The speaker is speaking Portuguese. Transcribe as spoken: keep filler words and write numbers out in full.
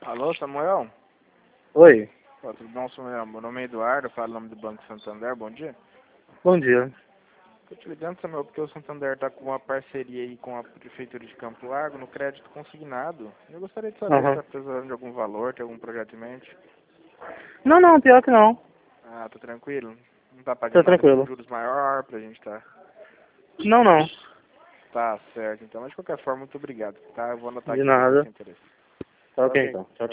Alô, Samuel? Oi, Ó, tudo bom, Samuel? Meu nome é Eduardo, falo em nome do Banco Santander, bom dia. bom dia. Tô te ligando, Samuel, porque o Santander tá com uma parceria aí com a Prefeitura de Campo Largo no crédito consignado. Eu gostaria de saber se Aham. tá precisando de algum valor, tem algum projeto em mente. Não, não, pior que não. Ah, tá tranquilo? Não tá Tá pagando nada com tranquilo. juros maior pra gente tá... Não, não. Tá certo, então, mas de qualquer forma, muito obrigado, tá? Eu vou anotar De aqui que você nada. tem interesse. Tá Tá ok ok. então. Tchau,